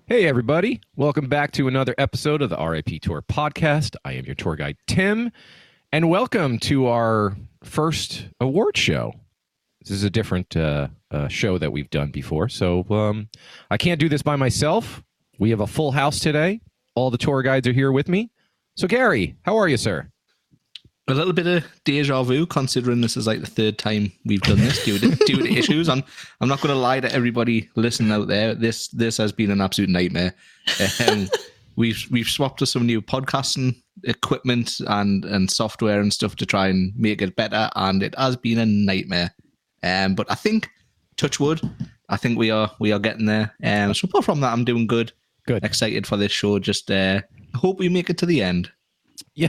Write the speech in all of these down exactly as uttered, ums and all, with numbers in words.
Hey, everybody. Welcome back to another episode of the R I P Tour podcast. I am your tour guide, Tim, and welcome to our first award show. This is a different uh, uh, show that we've done before, so um, I can't do this by myself. We have a full house today. All the tour guides are here with me. So, Gary, how are you, sir? A little bit of deja vu, considering this is like the third time we've done this due to, due to issues. I'm, I'm not going to lie to everybody listening out there. This this has been an absolute nightmare. Um, we've we've swapped to some new podcasting equipment and, and software and stuff to try and make it better, and it has been a nightmare. Um, but I think, touch wood, I think we are we are getting there. Um, so apart from that, I'm doing good. Good. Excited for this show. Just uh, hope we make it to the end. Yeah,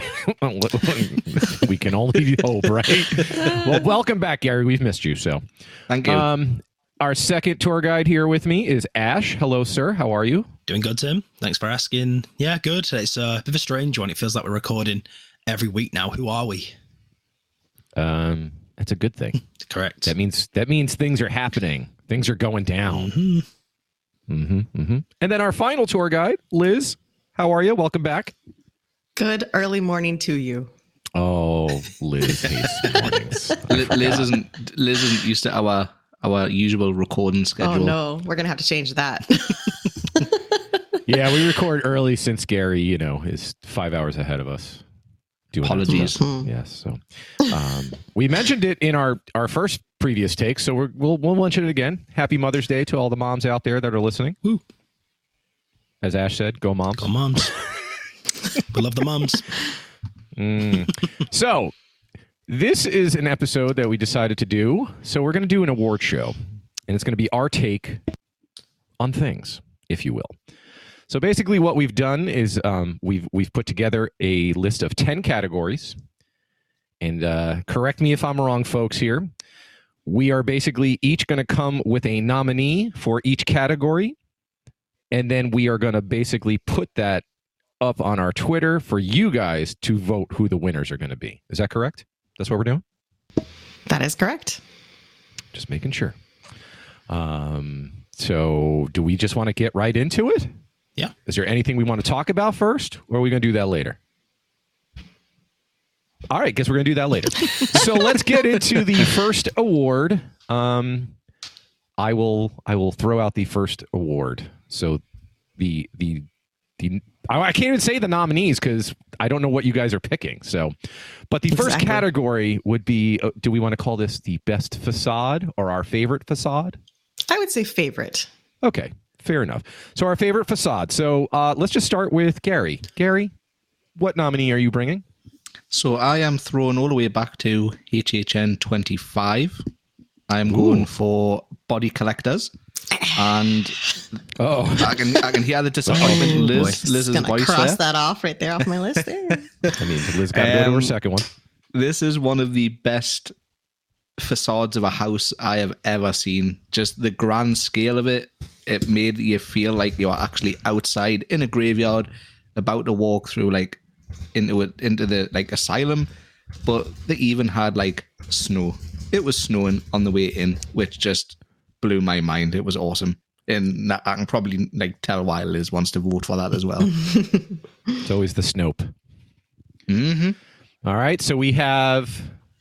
we can only hope, right? Well, welcome back, Gary. We've missed you, so. Thank you. Um, our second tour guide here with me is Ash. Hello, sir. How are you? Doing good, Tim. Thanks for asking. Yeah, good. It's a bit of a strange one. It feels like we're recording every week now. Who are we? Um, that's a good thing. Correct. That means that means things are happening. Things are going down. Mm-hmm. Mm-hmm, mm-hmm. And then our final tour guide, Liz. How are you? Welcome back. Good early morning to you. Oh, Liz hates mornings. Liz isn't Liz isn't used to our our usual recording schedule. Oh no, we're gonna have to change that. Yeah, we record early since Gary, you know, is five hours ahead of us. Doing Apologies. Yes. So um, we mentioned it in our, our first previous take, so we're, we'll we'll mention it again. Happy Mother's Day to all the moms out there that are listening. Woo. As Ash said, go moms. Go moms. We love the moms. Mm. So this is an episode that we decided to do. So we're going to do an award show, and it's going to be our take on things, if you will. So basically what we've done is um, we've we've put together a list of ten categories. And uh, correct me if I'm wrong, folks, here. We are basically each going to come with a nominee for each category. And then we are going to basically put that up on our Twitter for you guys to vote who the winners are going to be. Is that correct? That's what we're doing? That is correct. Just making sure. Um, so do we just want to get right into it? Yeah. Is there anything we want to talk about first, or are we going to do that later? All right, guess we're going to do that later. So let's get into the first award. Um, I will I will throw out the first award. So the the the I can't even say the nominees because I don't know what you guys are picking. So, but the first Exactly. category would be: uh, do we want to call this the best facade or our favorite facade? I would say favorite. Okay, fair enough. So our favorite facade. So uh, let's just start with Gary. Gary, what nominee are you bringing? So I am thrown all the way back to H H N twenty-five. I'm going for Body Collectors. And Oh, I can I can hear the disappointment in Liz, Just Liz's gonna voice cross there. that off right there off my list there. I mean, Liz got to go to her Um, second one. This is one of the best facades of a house I have ever seen. Just the grand scale of it. It made you feel like you're actually outside in a graveyard, about to walk through like into it into the like asylum. But they even had like snow. It was snowing on the way in, which just blew my mind. It was awesome. And I can probably like tell why Liz wants to vote for that as well. It's always the Snope. Mm-hmm. All right, so we have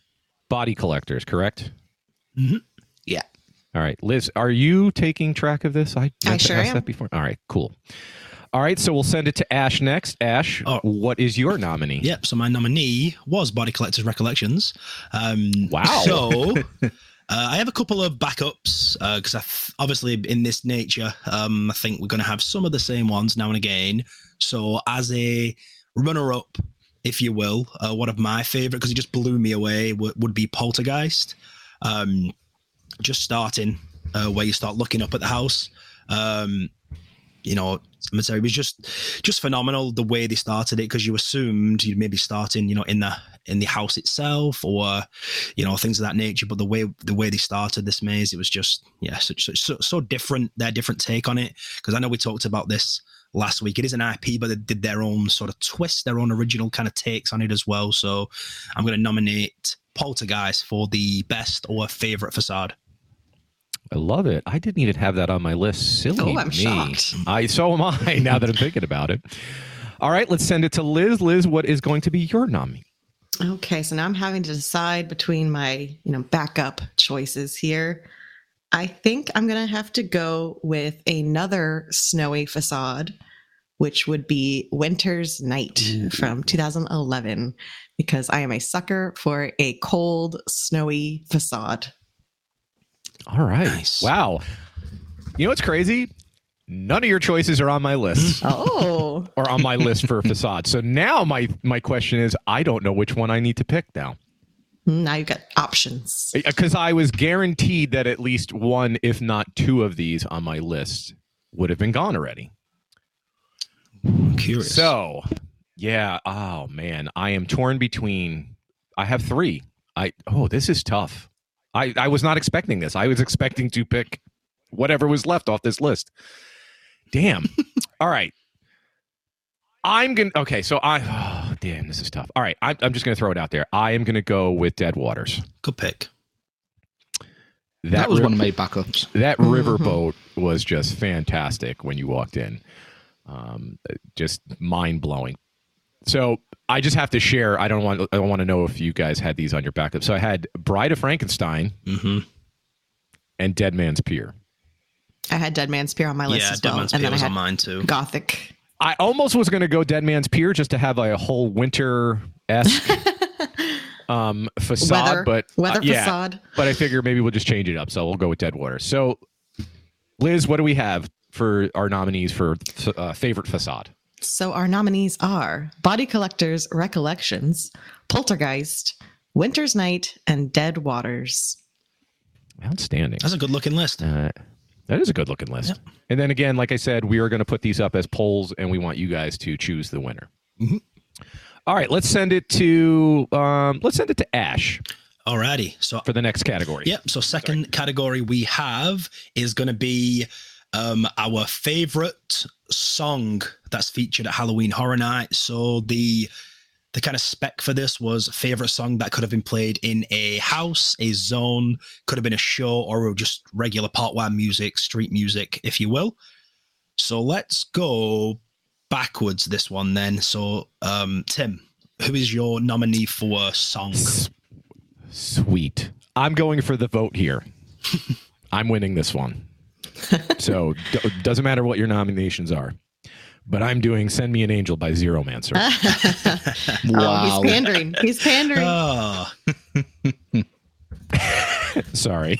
Body Collectors, correct? Mm-hmm. Yeah. All right, Liz, are you taking track of this? I, meant to sure ask am. that before. All right, cool. All right, so we'll send it to Ash next. Ash, Oh. what is your nominee? Yep. So my nominee was Body Collectors Recollections. Um, Wow. So uh, I have a couple of backups because I th- obviously in this nature, um, I think we're going to have some of the same ones now and again. So as a runner-up, if you will, uh, one of my favorite because it just blew me away w- would be Poltergeist. Um, just starting uh, where you start looking up at the house. Um, you know, it was just just phenomenal the way they started it because you assumed you'd maybe starting, you know, in the in the house itself or, you know, things of that nature. But the way the way they started this maze, it was just, yeah, so, so, so different, their different take on it. Because I know we talked about this last week. It is an I P, but they did their own sort of twist, their own original kind of takes on it as well. So I'm going to nominate Poltergeist for the best or favorite facade. I love it. I didn't even have that on my list. Silly Oh, I'm me. shocked. I so am I. Now that I'm thinking about it. All right, let's send it to Liz. Liz, what is going to be your nominee? Okay, so now I'm having to decide between my, you know, backup choices here. I think I'm going to have to go with another snowy facade, which would be Winter's Night Ooh. from two thousand eleven, because I am a sucker for a cold, snowy facade. All right. Nice. Wow. You know what's crazy? None of your choices are on my list. Oh, Or on my list for facade. So now my my question is, I don't know which one I need to pick now. now you've got options. Because I was guaranteed that at least one, if not two of these on my list would have been gone already. I'm curious. So, yeah. Oh, man. I am torn between, I have three. I Oh, this is tough. I, I was not expecting this. I was expecting to pick whatever was left off this list. Damn. All right. I'm going to, okay, so I, oh, damn, this is tough. All right, I, I'm just going to throw it out there. I am going to go with Dead Waters. Good pick. That, That was ri- one of my backups. That Mhm. riverboat was just fantastic when you walked in. Um, just mind blowing. So I just have to share. I don't want. I don't want to know if you guys had these on your backup. So I had Bride of Frankenstein Mm-hmm. and Dead Man's Pier. I had Dead Man's Pier on my list Yeah, as Dead well. Man's and Pier then I was had on mine too. Gothic. I almost was going to go Dead Man's Pier just to have a whole winter esque um, facade, Weather, but weather uh, yeah, facade. but I figure maybe we'll just change it up. So we'll go with Dead Water. So, Liz, what do we have for our nominees for uh, favorite facade? So our nominees are Body Collector's Recollections, Poltergeist, Winter's Night, and Dead Waters. Outstanding. That's a good looking list. Uh, that is a good looking list. And then again, like I said, we are going to put these up as polls, and we want you guys to choose the winner. Mhm. All right, let's send it to um, let's send it to Ash Alrighty. So for the next category. Yep. So second category we have is going to be um, our favorite song that's featured at Halloween Horror Nights. So the the kind of spec for this was favorite song that could have been played in a house, a zone, could have been a show, or just regular partwire music, street music, if you will. So let's go backwards this one then. So um, Tim, who is your nominee for song? S- Sweet. I'm going for the vote here. I'm winning this one. So d- doesn't matter what your nominations are. But I'm doing Send Me an Angel by Zero Mancer. Oh, he's pandering. He's pandering. Oh, Sorry.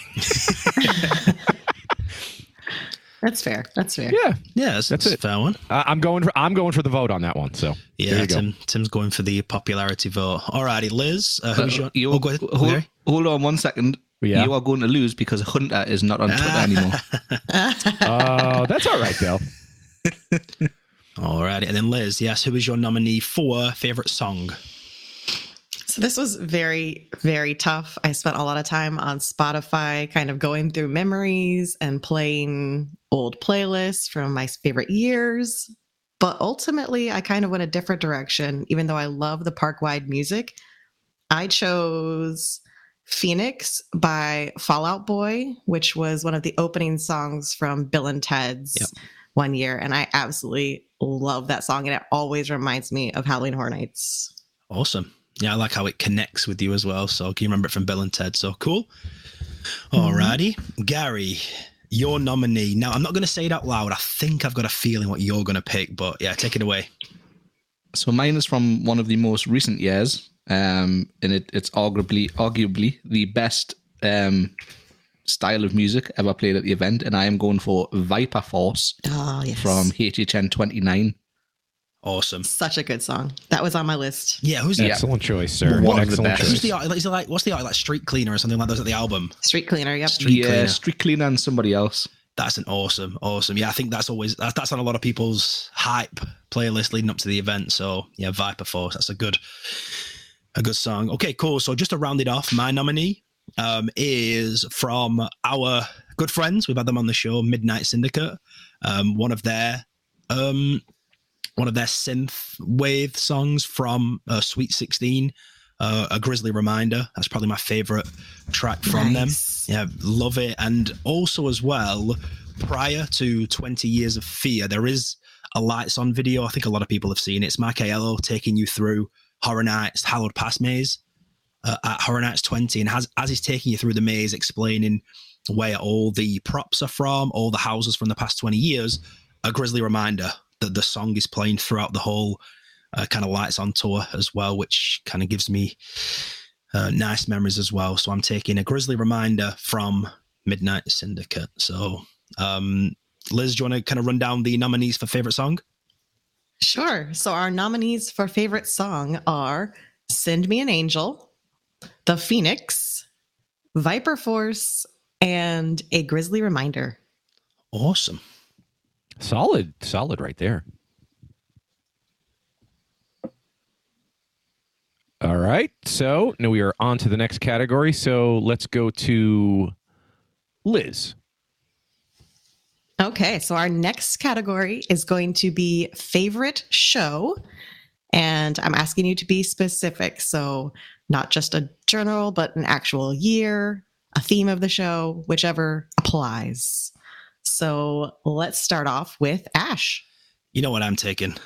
That's fair. That's fair. Yeah, yeah, that's, That's that's a it. fair one. I- I'm going for I'm going for the vote on that one. So there Yeah, you go. Tim, Tim's going for the popularity vote. Alrighty, Liz, uh, who's your... You- Oh, go ahead. hold, Okay. hold on one second. Yeah. You are going to lose because Hunter is not on Twitter anymore. Oh, that's all right though. Alrighty, and then Liz, yes, who is your nominee for favorite song? So this was very, very tough. I spent a lot of time on Spotify, kind of going through memories and playing old playlists from my favorite years. But ultimately, I kind of went a different direction, even though I love the park-wide music. I chose Phoenix by Fall Out Boy, which was one of the opening songs from Bill and Ted's Yep. one year. And I absolutely love that song. And it always reminds me of Halloween Horror Nights. Awesome. Yeah, I like how it connects with you as well. So can you remember it from Bill and Ted? So cool. Alrighty. Gary, your nominee. Now, I'm not going to say it out loud. I think I've got a feeling what you're going to pick, but yeah, take it away. So mine is from one of the most recent years, um, and it, it's arguably arguably the best um, style of music ever played at the event, and I am going for Viper Force Oh, yes. from H H N twenty-nine. Awesome. Such a good song. That was on my list. Yeah, who's the... Yeah. Excellent choice, sir. One of the Excellent best. Who's choice. the art? Is it like, what's the art? Like Street Cleaner or something like those at the album? Street Cleaner, yep. Street yeah, Cleaner. Street Cleaner and somebody else. That's an awesome, awesome. Yeah, I think that's always that's, that's on a lot of people's hype playlist leading up to the event. So yeah, Viper Force. That's a good, a good song. Okay, cool. So just to round it off, my nominee um, is from our good friends. We've had them on the show, Midnight Syndicate. Um, one of their, um, one of their synth wave songs from uh, Sweet sixteen. uh, A Grizzly Reminder. That's probably my favorite track from Nice. them. Yeah, love it. And also as well, prior to twenty Years of Fear, there is a Lights On video. I think a lot of people have seen it. It's Mike Aiello taking you through Horror Nights Hallowed Pass maze uh, at Horror Nights twenty. And has, as he's taking you through the maze, explaining where all the props are from, all the houses from the past twenty years, A Grizzly Reminder that the song is playing throughout the whole uh, kind of Lights On tour as well, which kind of gives me uh, nice memories as well. So I'm taking A Grizzly Reminder from Midnight Syndicate. So, um, Liz, do you want to kind of run down the nominees for favorite song? Sure. So our nominees for favorite song are Send Me an Angel, The Phoenix, Viper Force, and A Grizzly Reminder. Awesome. Solid, solid right there. All right. So now we are on to the next category. So let's go to Liz. Okay, so our next category is going to be favorite show. And I'm asking you to be specific. So not just a general, but an actual year, a theme of the show, whichever applies. So let's start off with Ash. You know what I'm taking?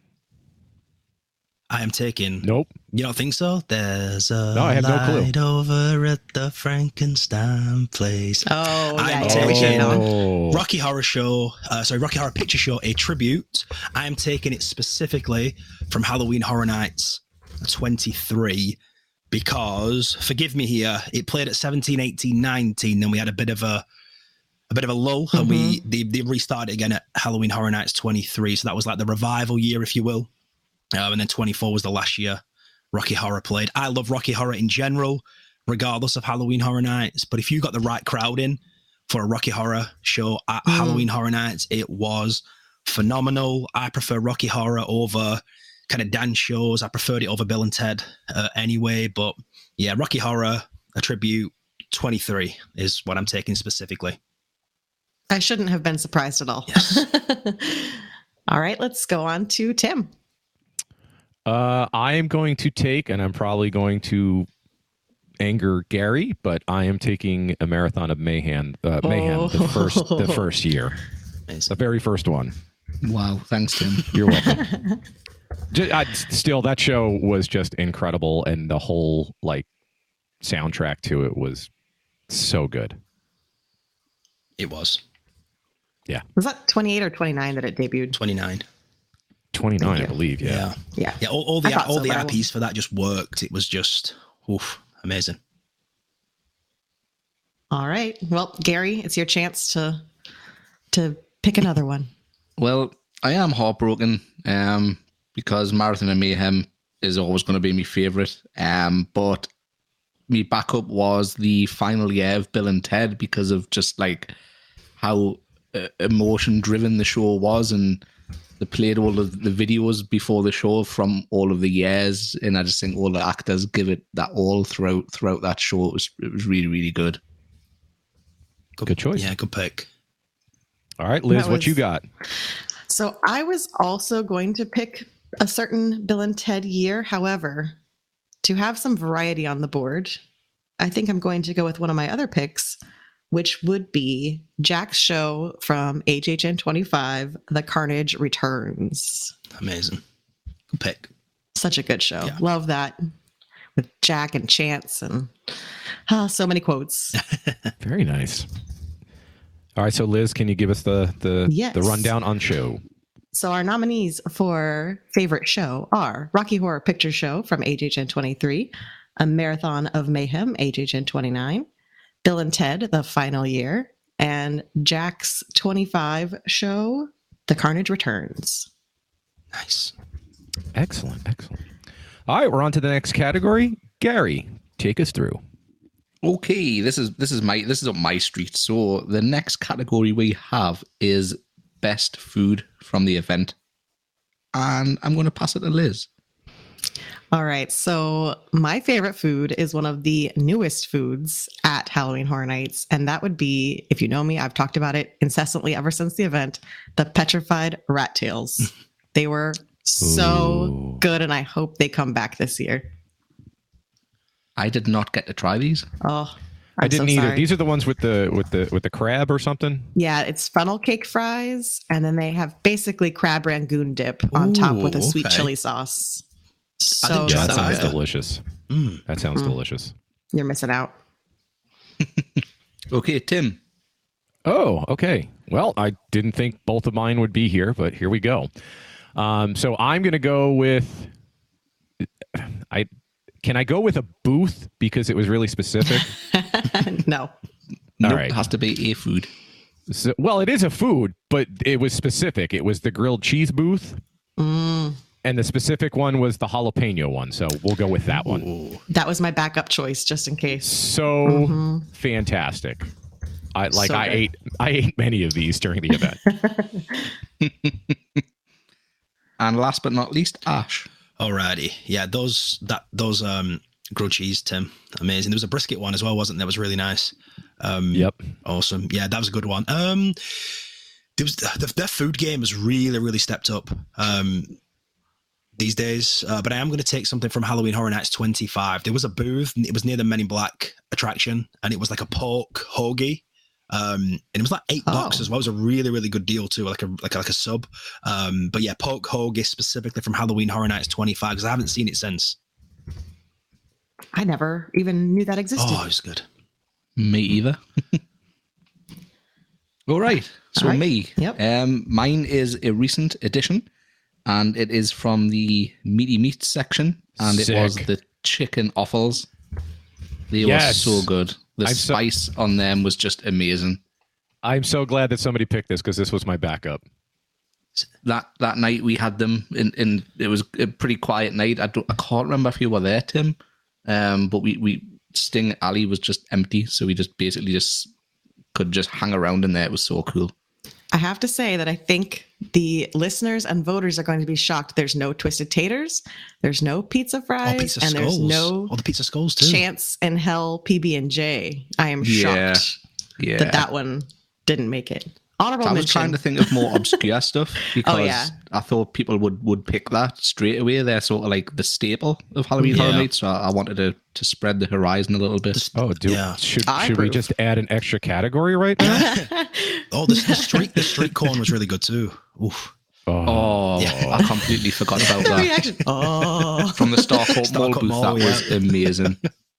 I am taking. Nope. You don't think so? There's a No, I have no clue. light over at the Frankenstein place. Oh, I'm yeah, yeah, taking- we should know. Oh. Rocky Horror Show, uh, sorry, Rocky Horror Picture Show, a tribute. I am taking it specifically from Halloween Horror Nights twenty-three because, forgive me here, it played at seventeen, eighteen, nineteen, then we had a bit of a a bit of a lull, and we they, they restarted again at Halloween Horror Nights twenty-three. So that was like the revival year, if you will. Um, and then twenty-four was the last year Rocky Horror played. I love Rocky Horror in general, regardless of Halloween Horror Nights. But if you got the right crowd in for a Rocky Horror show at Mm. Halloween Horror Nights, it was phenomenal. I prefer Rocky Horror over kind of dance shows. I preferred it over Bill and Ted uh, anyway. But yeah, Rocky Horror, a tribute, twenty-three is what I'm taking specifically. I shouldn't have been surprised at all. Yes. All right, let's go on to Tim. Uh, I am going to take, and I'm probably going to anger Gary, but I am taking a Marathon of Mayhem. Uh, Mayhem, the first, the first year, the very first one. Wow, thanks, Tim. You're welcome. Just, I, still, that show was just incredible, and the whole like soundtrack to it was so good. It was Was that twenty-eight or twenty-nine that it debuted? twenty-nine. twenty-nine, Thank I you. believe. Yeah. Yeah. Yeah. Yeah, all, all I the thought all so, the but I I Ps for that just worked. It was just oof, amazing. All right. Well, Gary, it's your chance to to pick another one. Well, I am heartbroken um, because Marathon of Mayhem is always going to be my favourite. Um, but my backup was the final year of Bill and Ted because of just like how uh, emotion driven the show was, and they played all of the videos before the show from all of the years, and I just think all the actors give it that all throughout throughout that show. It was it was really really good. Good choice. Yeah, good pick. All right, Liz, That what you was- got? So I was also going to pick a certain Bill and Ted year. However, to have some variety on the board, I think I'm going to go with one of my other picks, which would be Jack's show from H H N twenty-five, The Carnage Returns. Amazing. Good pick. Such a good show. Yeah. Love that. With Jack and Chance and ah, so many quotes. Very nice. All right, so Liz, can you give us the the, Yes. the rundown on show? So our nominees for favorite show are Rocky Horror Picture Show from H H N twenty-three, A Marathon of Mayhem, H H N twenty-nine, Bill and Ted, The Final Year, and Jack's twenty-five show, The Carnage Returns. Nice. Excellent, excellent. All right, we're on to the next category. Gary, take us through. Okay, this is this is my this is up my street. So the next category we have is best food from the event, and I'm going to pass it to Liz. All right. So my favorite food is one of the newest foods at Halloween Horror Nights. And that would be, if you know me, I've talked about it incessantly ever since the event, the petrified rat tails. They were so Ooh. good. And I hope they come back this year. I did not get to try these. Oh, I'm I didn't so either. sorry. These are the ones with the with the with the crab or something. Yeah, it's funnel cake fries, and then they have basically crab rangoon dip on top with a Ooh, sweet okay. chili sauce. So, didn't Yeah, try that so sounds that. good. delicious. Mm. That sounds Mm. delicious. You're missing out. Okay, Tim. Oh, okay. Well, I didn't think both of mine would be here, but here we go. Um, so I'm going to go with. I can I go with a booth because it was really specific. No. Nope, right. it has to be a food. So, well, it is a food, but it was specific. It was the grilled cheese booth, Mm, and the specific one was the jalapeno one. So we'll go with that one. Ooh. that was my backup choice, just in case. So Mhm. fantastic. I like. So I good. ate. I ate many of these during the event. And last but not least, Ash. Alrighty. Yeah, those that those um grilled cheese, Tim. Amazing. There was a brisket one as well, wasn't there? That was really nice. Um Yep. Awesome. Yeah, that was a good one. Um there was the, their food game has really, really stepped up um these days. Uh, but I am going to take something from Halloween Horror Nights twenty-five. There was a booth, and it was near the Men in Black attraction, and it was like a pork hoagie. Um, and it was like eight Oh. bucks as well. It was a really, really good deal too, like a like a, like a sub. Um, but yeah, pork hoagie specifically from Halloween Horror Nights twenty-five because I haven't seen it since. I never even knew that existed. Oh, it was good. Me either. All right. So All right. me. Yep. Um, mine is a recent addition, and it is from the meaty meats section, and it was Sick. the chicken offals. They Yes. were so good. The I'm so- spice on them was just amazing. I'm so glad that somebody picked this because this was my backup. That that night we had them in, in it was a pretty quiet night. I don't I can't remember if you were there, Tim. Um, but we we Sting Alley was just empty, so we just basically just could just hang around in there. It was so cool. I have to say that I think the listeners and voters are going to be shocked. There's no twisted taters, there's no pizza Oh, fries, pizza and skulls. there's no oh, the pizza skulls too. chance in hell P B and J. I am Yeah. shocked Yeah. that that one didn't make it. Honorable I was mention. trying to think of more obscure stuff because Oh, yeah. I thought people would, would pick that straight away. They're sort of like the staple of Halloween Yeah. Horror Nights, so I I wanted to, to spread the horizon a little bit. Oh, do Yeah. should I should we approve. just add an extra category right now? Oh, the, the street the street corn was really good too. Oof. Oh, Yeah. I completely forgot about The that. reaction. Oh. From the Starcourt Mall Starcourt booth, Mall, that was yeah. amazing.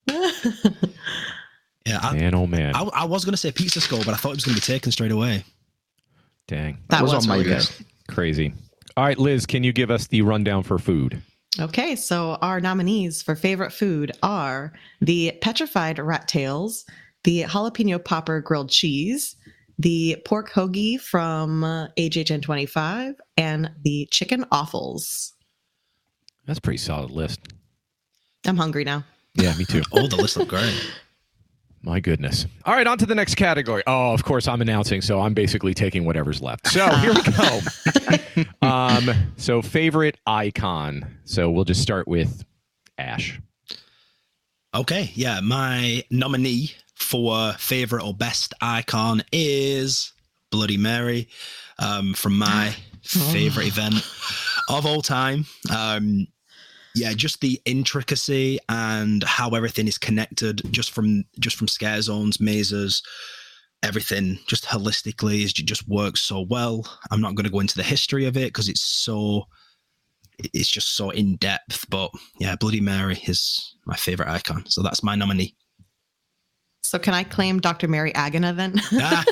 Yeah, I, Man, oh man, I, I was going to say pizza skull, but I thought it was going to be taken straight away. dang, That was was on my really good. list. crazy. All right, Liz, can you give us the rundown for food? Okay, so our nominees for favorite food are the petrified rat tails, the jalapeno popper grilled cheese, the pork hoagie from uh, H H N twenty-five, and the chicken offals. That's a pretty solid list. I'm hungry now. Yeah, me too. Oh, the list looked great. My goodness. All right, on to the next category. Oh, of course, I'm announcing, so I'm basically taking whatever's left. So here we go. um, so favorite icon. So we'll just start with Ash. Okay, yeah, my nominee for favorite or best icon is Bloody Mary um, from my favorite event of all time. Um, yeah, just the intricacy and how everything is connected, just from just from scare zones, mazes, everything, just holistically, is just works so well. I'm not going to go into the history of it because it's so. It's just so in depth, but yeah, Bloody Mary is my favorite icon, so that's my nominee. So can I claim Doctor Mary Agana then? Ah.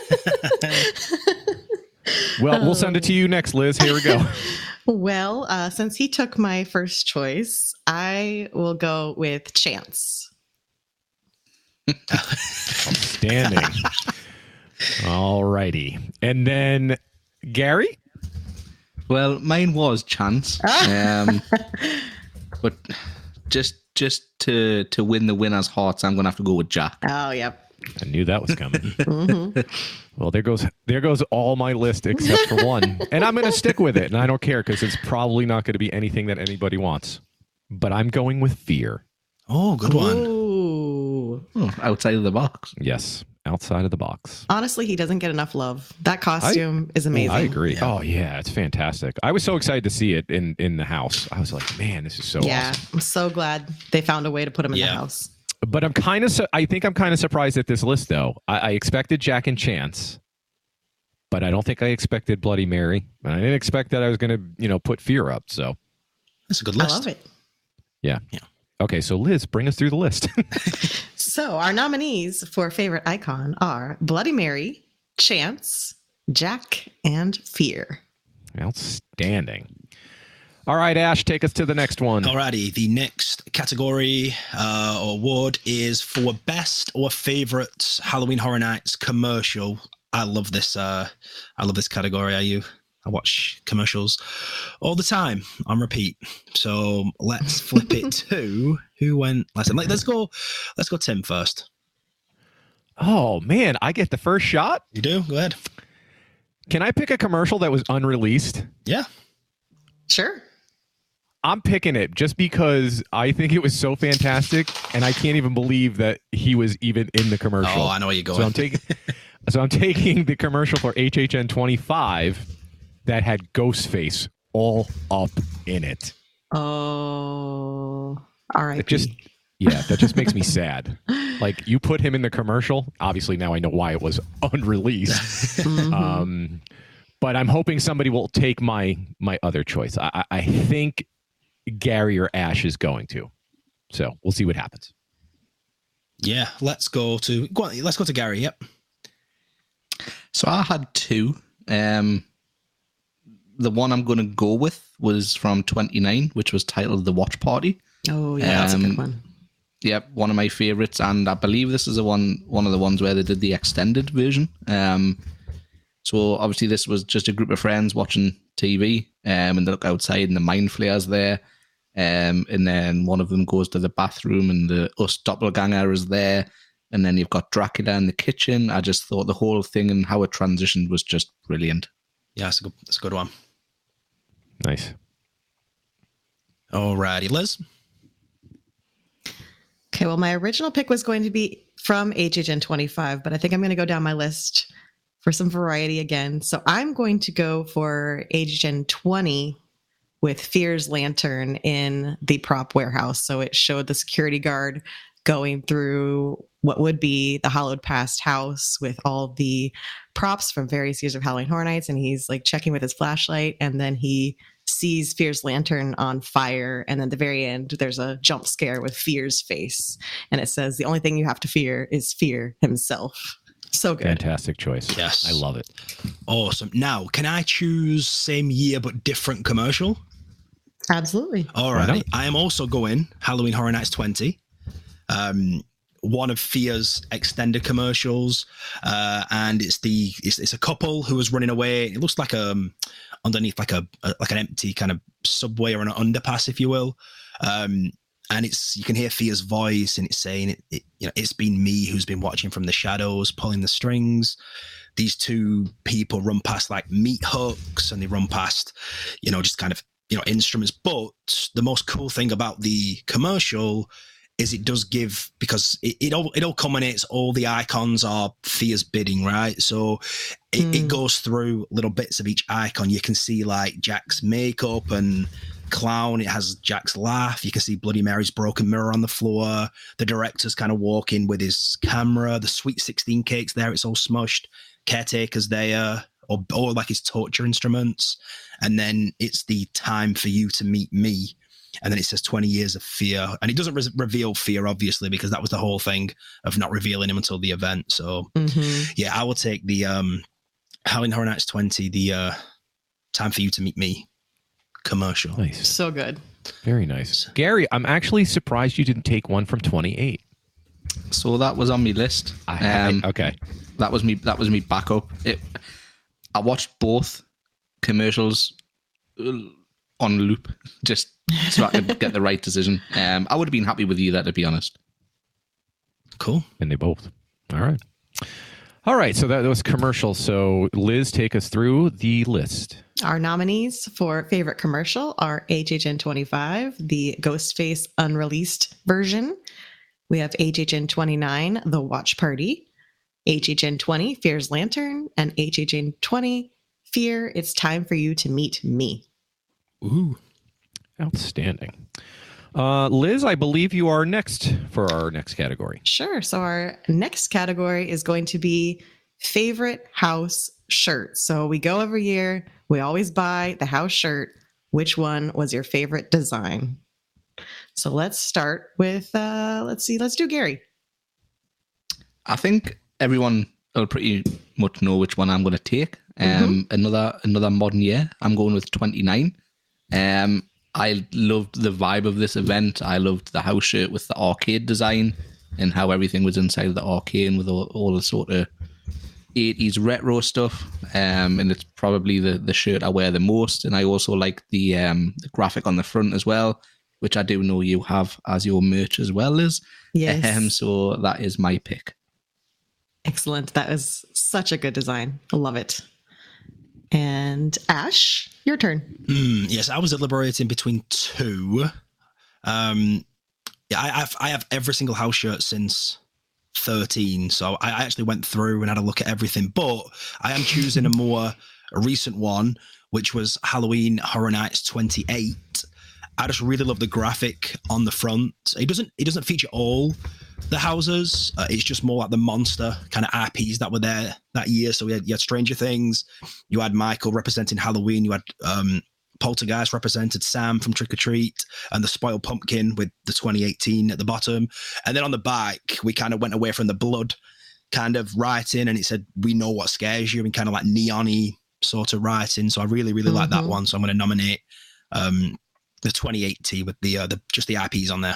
Well, we'll send it to you next, Liz. Here we go. Well, uh, since he took my first choice, I will go with Chance. Outstanding. All righty. And then Gary? Well, mine was Chance. Um, but just just to to win the winner's hearts, I'm gonna have to go with Jack. Oh, yep. I knew that was coming. Mhm. Well, there goes there goes all my list except for one. And I'm going to stick with it, and I don't care because it's probably not going to be anything that anybody wants. But I'm going with Fear. Oh, good one. Ooh. Oh, outside of the box. Yes, outside of the box. Honestly, he doesn't get enough love. That costume is amazing. I agree. Yeah. Oh yeah, it's fantastic. I was so excited to see it in in the house. I was like, man, this is so yeah, awesome. I'm so glad they found a way to put him in Yeah. the house. but I'm kind of. Su- I think I'm kind of surprised at this list, though. I, I expected Jack and Chance, but I don't think I expected Bloody Mary, and I didn't expect that I was going to, you know, put Fear up. So That's a good I list. love it. yeah, Yeah. Okay, so Liz, bring us through the list. So our nominees for favorite icon are Bloody Mary, Chance, Jack, and Fear. Outstanding. All right, Ash, take us to the next one. Alrighty, the next category uh, or award is for best or favorite Halloween Horror Nights commercial. I love this. Uh, I love this category. I you. I watch commercials all the time on repeat. So let's flip it to who went last. Like, let's go. Let's go. Tim first. Oh man, I get the first shot. You do. Go ahead. Can I pick a commercial that was unreleased? Yeah. Sure. I'm picking it just because I think it was so fantastic, and I can't even believe that he was even in the commercial. Oh, I know where you're going. So I'm taking, so I'm taking the commercial for H H N twenty-five that had Ghostface all up in it. Oh, all right. It just, yeah, that just makes me sad. Like, you put him in the commercial. Obviously, now I know why it was unreleased. Mhm. Um, but I'm hoping somebody will take my my other choice. I, I I think Gary or Ash is going to. So we'll see what happens. Yeah. Let's go to. Go on, let's go to Gary. Yep. So I had two. Um, the one I'm going to go with was from twenty-nine, which was titled The Watch Party. Oh, yeah, that's a Um, good one. Yep, one of my favorites, and I believe this is the one one of the ones where they did the extended version. Um, so obviously this was just a group of friends watching T V, um, and they look outside and the mind flares there, um, and then one of them goes to the bathroom and the us doppelganger is there, and then you've got Dracula in the kitchen. I just thought the whole thing and how it transitioned was just brilliant. Yeah, that's a good. That's a good one. Nice. Alrighty, Liz. Okay, well, my original pick was going to be from H H N twenty-five, but I think I'm going to go down my list for some variety again. So I'm going to go for H H N twenty with Fear's lantern in the prop warehouse. So it showed the security guard going through what would be the hallowed past house with all the props from various years of Halloween Horror Nights, and he's like checking with his flashlight, and then he sees Fear's lantern on fire, and then at the very end there's a jump scare with Fear's face, and it says the only thing you have to fear is Fear himself. So good. Fantastic choice. Yes. I love it. Awesome. Now, can I choose same year but different commercial? Absolutely. All Why right. not? I am also going Halloween Horror Nights twenty. Um, one of Fear's extended commercials, uh, and it's the it's, it's a couple who was running away. It looks like um underneath like a, a like an empty kind of subway or an underpass, if you will. Um, and it's you can hear Fear's voice, and it's saying it, it. You know, it's been me who's been watching from the shadows, pulling the strings. These two people run past like meat hooks, and they run past, you know, just kind of you know instruments. But the most cool thing about the commercial is it does give, because it, it all it all culminates, all the icons are Fear's bidding, right? So it, Mm. it goes through little bits of each icon. You can see like Jack's makeup and clown. It has Jack's laugh. You can see Bloody Mary's broken mirror on the floor. The director's kind of walking with his camera. The Sweet sixteen cake's there. It's all smushed. Caretaker's there, or, or like his torture instruments. And then it's the time for you to meet me. And then it says twenty years of fear. And it doesn't re- reveal Fear, obviously, because that was the whole thing of not revealing him until the event. So, Mhm. yeah, I will take the um, Halloween Horror Nights twenty, the uh, time for you to meet me commercial. Nice. So good. Very nice. Gary, I'm actually surprised you didn't take one from twenty-eight. So that was on my list. I, Um, I, okay. That was me. That was me backup. It. I watched both commercials uh, on loop just so I could get the right decision. Um, I would have been happy with either, to be honest. Cool. And they both. All right. All right. So that was commercial. So Liz, take us through the list. Our nominees for favorite commercial are H H N twenty-five, the Ghostface unreleased version. We have H H N twenty-nine, The Watch Party, H H N twenty, Fear's Lantern, and H H N twenty, Fear, It's Time for You to Meet Me. Ooh. Outstanding. Uh, Liz, I believe you are next for our next category. Sure. So our next category is going to be favorite house shirt. So we go every year. We always buy the house shirt. Which one was your favorite design? So let's start with, uh, let's see, let's do Gary. I think everyone will pretty much know which one I'm going to take. Um, Mm-hmm. Another another modern year. I'm going with twenty-nine. Um, I loved the vibe of this event. I loved the house shirt with the arcade design and how everything was inside of the arcade with all, all the sort of eighties retro stuff. Um, and it's probably the, the shirt I wear the most. And I also like the um, the graphic on the front as well, which I do know you have as your merch as well, Liz. Yes. Um, so that is my pick. Excellent. That is such a good design. I love it. And Ash, your turn. Mm, yes, I was deliberating between two. Um, yeah, I have I have every single house shirt since thirteen, so I, I actually went through and had a look at everything. But I am choosing a more a recent one, which was Halloween Horror Nights twenty-eight. I just really love the graphic on the front. It doesn't it doesn't feature all the houses. Uh, it's just more like the monster kind of I Ps that were there that year. So we had, you had Stranger Things, you had Michael representing Halloween, you had um, Poltergeist represented Sam from Trick or Treat, and the Spoiled Pumpkin with the twenty eighteen at the bottom. And then on the back, we kind of went away from the blood kind of writing, and it said, "We know what scares you," and kind of like neon-y sort of writing. So I really, really like that Mhm. one. So I'm going to nominate um, the twenty-eight T with the, uh, the just the I Ps on there.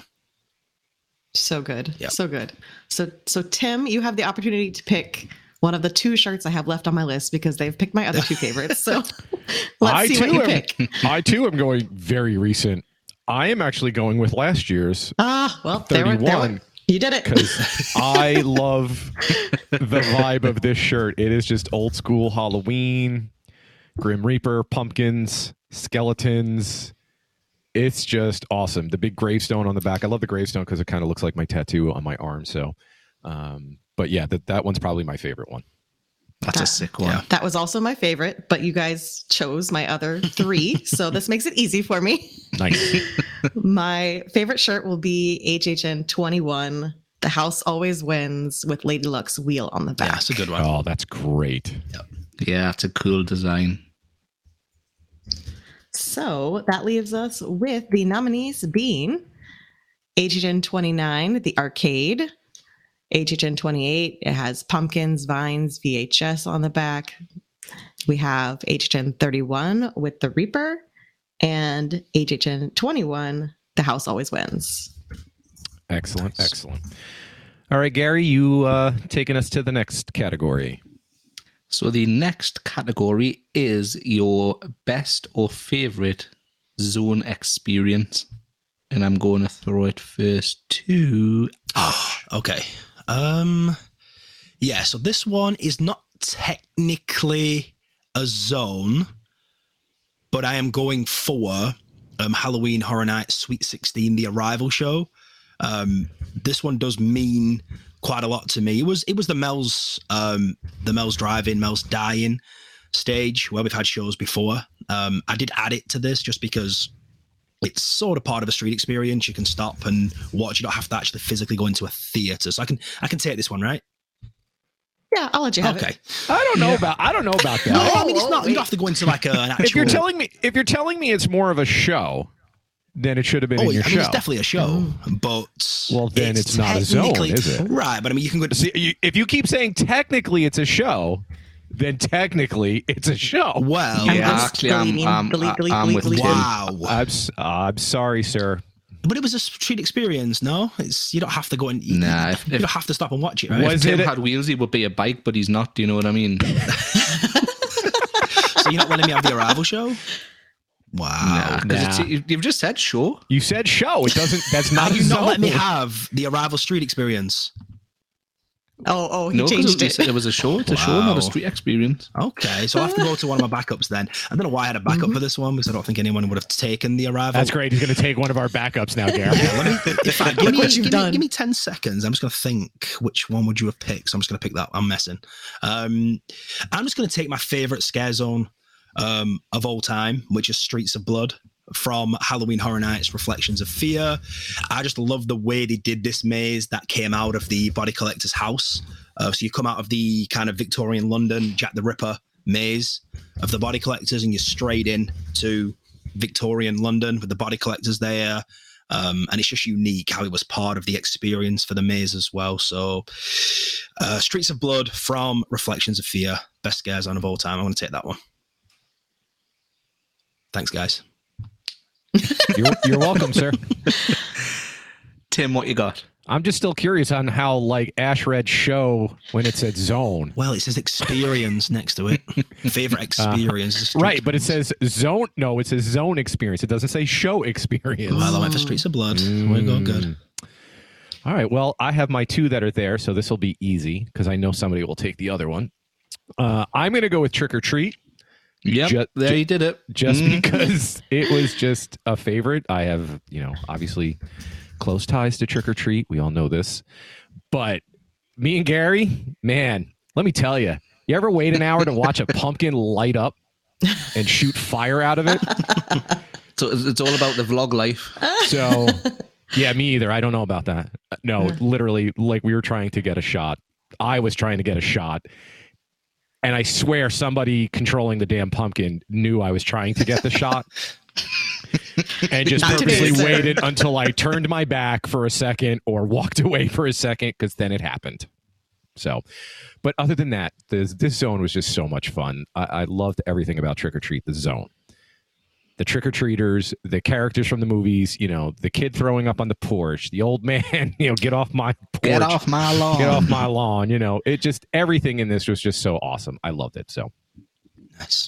So good. Yep. So good. So so Tim, you have the opportunity to pick one of the two shirts I have left on my list because they've picked my other two favorites. So let's I see what too you am- pick. I too am going very recent. I am actually going with last year's Ah, well, there were, there were, thirty-one you did it. because I love the vibe of this shirt. It is just old school Halloween, Grim Reaper, pumpkins, skeletons. It's just awesome. The big gravestone on the back. I love the gravestone because it kind of looks like my tattoo on my arm. So, um, but yeah, that that one's probably my favorite one. That's That- a sick one. yeah. That was also my favorite, but you guys chose my other three. So this makes it easy for me. Nice. My favorite shirt will be H H N twenty-one. The house always wins with Lady Luck's wheel on the Yeah, back. it's a good one. Oh, that's great. Yeah, it's a cool design. So that leaves us with the nominees being H H N twenty-nine, the arcade. H H N twenty-eight, it has pumpkins, vines, V H S on the back. We have H H N thirty-one with the Reaper, and H H N twenty-one, the house always wins. Excellent. Excellent. All right, Gary, you uh, taking us to the next category. So the next category is your best or favorite zone experience. And I'm going to throw it first to Ash. Okay. Um, yeah, so this one is not technically a zone, but I am going for um, Halloween Horror Nights Sweet sixteen, the Arrival show. Um, this one does mean quite a lot to me. It was it was the Mel's um, the Mel's Drive-In, Mel's Dying stage where we've had shows before. Um, I did add it to this just because it's sort of part of a street experience. You can stop and watch. You don't have to actually physically go into a theater. So I can I can take this one, right? Yeah, I'll let you have Okay. it. I don't know about. I don't know about that. No, Oh, I mean it's oh, not. You wait. don't have to go into like a, an actual. If you're telling me, if you're telling me it's more of a show, then it should have been oh, in your I mean, show. it's definitely a show, but Well, then it's not a zone, technically- is it? Right, but I mean, you can go to See, you, if you keep saying technically it's a show, then technically it's a show. well. I'm Yeah, just actually, I'm- deleting, I'm- delete, delete, I'm delete, with delete. Tim. Wow. I'm s- I'm sorry, sir. But it was a street experience, no? It's you don't have to go and you, Nah, if- you if- don't have to stop and watch it, right? Was If Tim it a- had wheels, he would be a bike, but he's not. Do you know what I mean? So you're not letting me have the Arrival show? Wow. Nah, 'cause Nah. it's, you- you've just said show. You said show. It doesn't. That's How not do a you not zone. let me have the Arrival street experience? Oh, oh, he No, because changed you it. said it was a show. It's a show, not Wow. a street experience. Okay, so I have to go to one of my backups then. I don't know why I had a backup Mm-hmm. for this one because I don't think anyone would have taken the Arrival. That's great. He's going to take one of our backups now, Gary. In fact, give Look me, what you've give, done. me, give me ten seconds. I'm just going to think which one would you have picked. So I'm just going to pick that. I'm messing. Um, I'm just going to take my favorite scare zone um, of all time, which is Streets of Blood from Halloween Horror Nights Reflections of Fear. I just love the way they did this maze that came out of the body collector's house. Uh, so you come out of the kind of Victorian London Jack the Ripper maze of the body collectors, and you're straight in to Victorian London with the body collectors there. Um, and it's just unique how it was part of the experience for the maze as well. So uh, Streets of Blood from Reflections of Fear, best scare zone of all time. I want to take that one. Thanks, guys. You're, you're welcome, sir. Tim, what you got? I'm just still curious on how, like, Ash read show when it said zone. Well, it says experience next to it. Favorite experience. Uh, right, but it says zone. No, it says zone experience. It doesn't say show experience. Well, I went for Streets of Blood. Mm. We go good. All right, well, I have my two that are there, so this will be easy because I know somebody will take the other one. Uh, I'm going to go with Trick or Treat. Yep, Ju- there ju- you did it. Just Mm. because it was just a favorite. I have, you know, obviously close ties to Trick or Treat. We all know this. But me and Gary, man, let me tell you, you ever wait an hour to watch a pumpkin light up and shoot fire out of it? So it's it's all about the vlog life. So, yeah, me either. I don't know about that. No, literally, like we were trying to get a shot. I was trying to get a shot. And I swear somebody controlling the damn pumpkin knew I was trying to get the shot. And just Not purposely today, sir. waited until I turned my back for a second or walked away for a second, because then it happened. So, but other than that, this, this zone was just so much fun. I, I loved everything about Trick or Treat, the zone. The trick-or-treaters, the characters from the movies, you know, the kid throwing up on the porch, the old man, you know, get off my porch. Get off my lawn. Get off my lawn. You know, it just, everything in this was just so awesome. I loved it. So, Nice.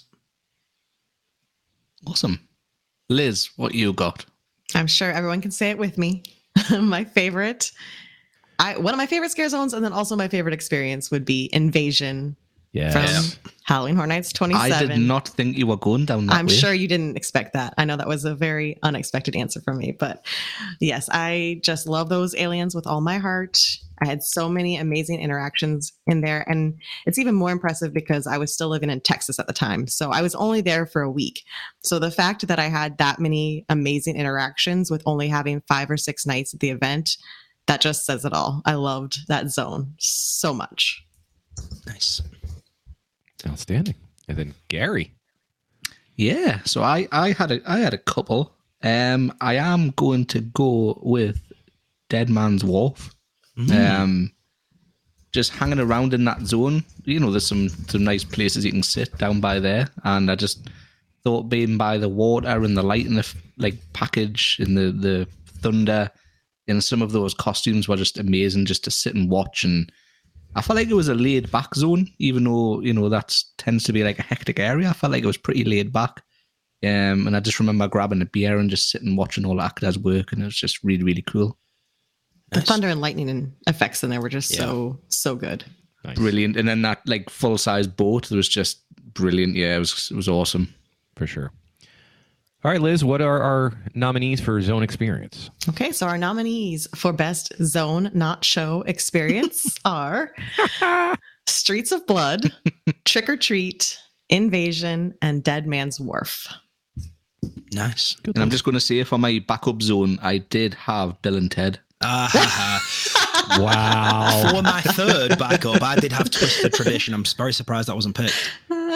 Awesome. Liz, what you got? I'm sure everyone can say it with me. My favorite, I one of my favorite scare zones, and then also my favorite experience would be Invasion yes. from Halloween Horror Nights twenty-seven. I did not think you were going down that I'm way. sure you didn't expect that. I know that was a very unexpected answer from me, but yes, I just love those aliens with all my heart. I had so many amazing interactions in there, and it's even more impressive because I was still living in Texas at the time. So I was only there for a week. So the fact that I had that many amazing interactions with only having five or six nights at the event, that just says it all. I loved that zone so much. Nice. Outstanding. And then Gary. Yeah, so I, I had a I had a couple. Um, I am going to go with Dead Man's Wharf. Um, just hanging around in that zone. You know, there's some some nice places you can sit down by there, and I just thought being by the water and the light and the f- like package and the the thunder and some of those costumes were just amazing, just to sit and watch. And I felt like it was a laid back zone, even though, you know, that tends to be like a hectic area. I felt like it was pretty laid back. Um, and I just remember grabbing a beer and just sitting watching all the actors work, and it was just really, really cool. The Nice. thunder and lightning and effects in there were just Yeah. so, so good. Nice. Brilliant. And then that like full size boat was just brilliant. Yeah, it was it was awesome. For sure. All right, Liz, what are our nominees for Zone Experience? Okay, so our nominees for Best Zone Not Show Experience are Streets of Blood, Trick or Treat, Invasion, and Dead Man's Wharf. Nice. Good. And I'm just going to say, for my backup zone, I did have Bill and Ted. Ah, ha, ha. Wow. For my third backup, I did have Twisted Tradition. I'm very surprised that wasn't picked.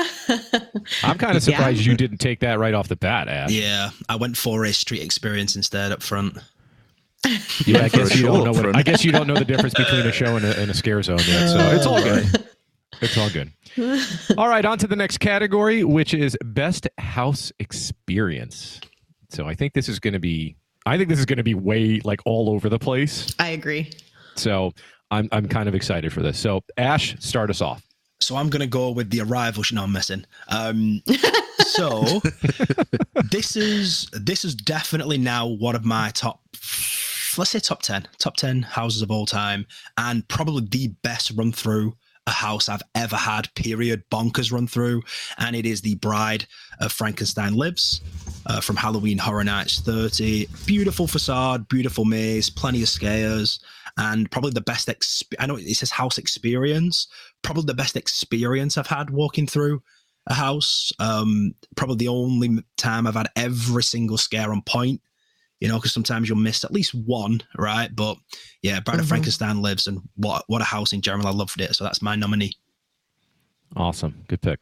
I'm kind of surprised you didn't take that right off the bat, Ash. Yeah, I went for a street experience instead up front. Yeah, I For a guess you show don't up know. What, front. I guess you don't know the difference between a show and a, and a scare zone yet. So it's all good. It's all good. All right, on to the next category, which is Best House Experience. So I think this is going to be. I think this is going to be way like all over the place. I agree. So I'm I'm kind of excited for this. So Ash, start us off. So I'm going to go with The Arrival. No, I'm messing. Um, so this is this is definitely now one of my top, let's say top ten, top ten houses of all time, and probably the best run through a house I've ever had, period, bonkers run through. And it is The Bride of Frankenstein Lives uh, from Halloween Horror Nights thirty. Beautiful facade, beautiful maze, plenty of scares, and probably the best, exp- I know it says house experience, probably the best experience I've had walking through a house. Um, probably the only time I've had every single scare on point, you know, because sometimes you'll miss at least one, right? But yeah, Bride Mhm. of Frankenstein Lives, and what what a house in general. I loved it. So that's my nominee. Awesome. Good pick.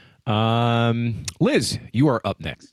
Um, Liz, you are up next.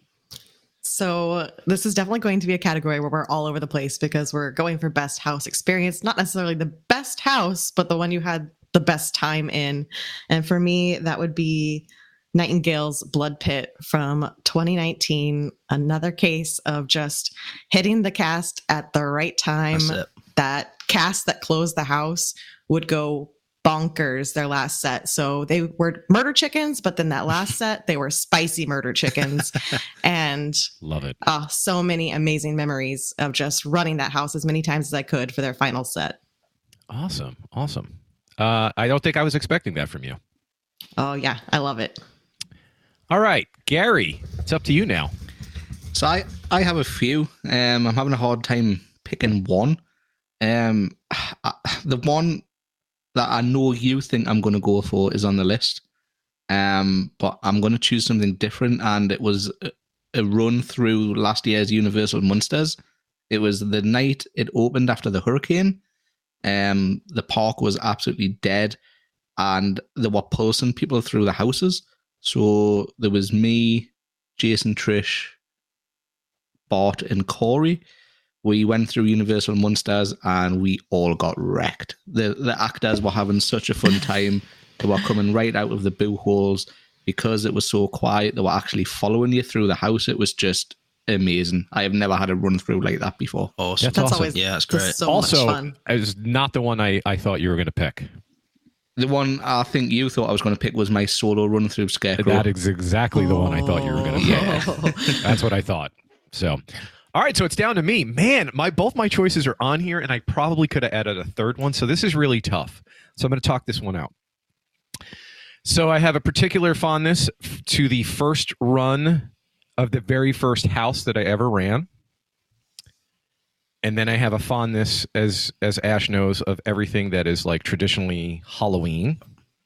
So this is definitely going to be a category where we're all over the place because we're going for best house experience, not necessarily the best house, but the one you had the best time in. And for me, that would be Nightingale's Blood Pit from twenty nineteen. Another case of just hitting the cast at the right time. That's it. That cast that closed the house would go bonkers their last set. So they were murder chickens, but then that last set, they were spicy murder chickens. And Love it. oh, so many amazing memories of just running that house as many times as I could for their final set. Awesome. Awesome. Uh, I don't think I was expecting that from you. Oh, yeah, I love it. All right, Gary, it's up to you now. So I, I have a few. Um, I'm having a hard time picking one. Um, I, the one that I know you think I'm going to go for is on the list. Um, but I'm going to choose something different, and it was a, a run through last year's Universal Monsters. It was the night it opened after the hurricane. Um, the park was absolutely dead, and they were pulsing people through the houses. So there was me, Jason, Trish, Bart, and Corey. We went through Universal Monsters and we all got wrecked. The the actors were having such a fun time. They were coming right out of the boo holes because it was so quiet. They were actually following you through the house. It was just amazing. I have never had a run through like that before. Awesome. That's That's awesome. always Yeah, that's just great. so also, much fun. it was not the one I, I thought you were going to pick. The one I think you thought I was going to pick was my solo run through Scarecrow. That is exactly the one I thought you were going to pick. Oh. That's what I thought. So, all right, so it's down to me. Man, my both my choices are on here, and I probably could have added a third one. So this is really tough. So I'm going to talk this one out. So I have a particular fondness f- to the first run of the very first house that I ever ran. And then I have a fondness, as as Ash knows, of everything that is like traditionally Halloween.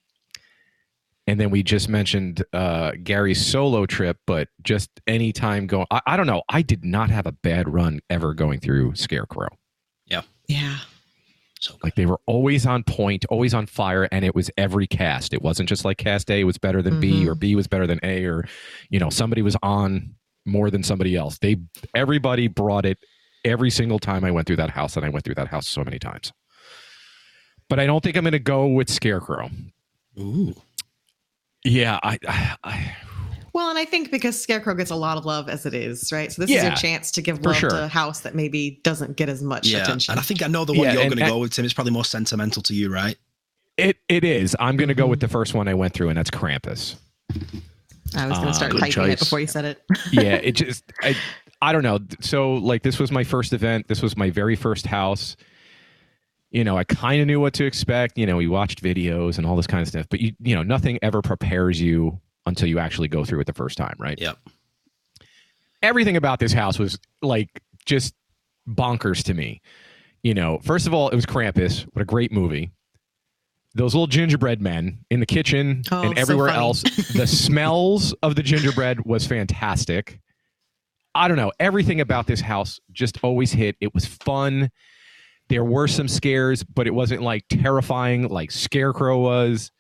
And then we just mentioned uh, Gary's solo trip, but just any time going, I, I don't know. I did not have a bad run ever going through Scarecrow. Yeah. Yeah. So good. Like they were always on point, always on fire, and it was every cast. It wasn't just like cast A was better than B, Mhm. or B was better than A, or you know somebody was on more than somebody else. They everybody brought it every single time I went through that house, and I went through that house so many times. But I don't think I'm going to go with Scarecrow. Ooh. Yeah, I, I, I Well, and I think because Scarecrow gets a lot of love as it is, right? So this Yeah, is your chance to give for love sure. to a house that maybe doesn't get as much Yeah. attention. And I think I know the one Yeah, you're and- going to and- go with, Tim. It's probably more sentimental to you, right? it it is. I'm going to go Mhm. with the first one I went through, and that's Krampus. I was going Uh, to start good typing choice. it before you said it. Yeah, it just I, I don't know. So like this was my first event. This was my very first house. You know, I kind of knew what to expect. You know, we watched videos and all this kind of stuff, but you you know, nothing ever prepares you until you actually go through it the first time, right? Yep. Everything about this house was like just bonkers to me. You know, first of all, it was Krampus. What a great movie. Those little gingerbread men in the kitchen Oh, and so everywhere funny. else. The smells of the gingerbread was fantastic. I don't know. Everything about this house just always hit. It was fun. There were some scares, but it wasn't like terrifying like Scarecrow was.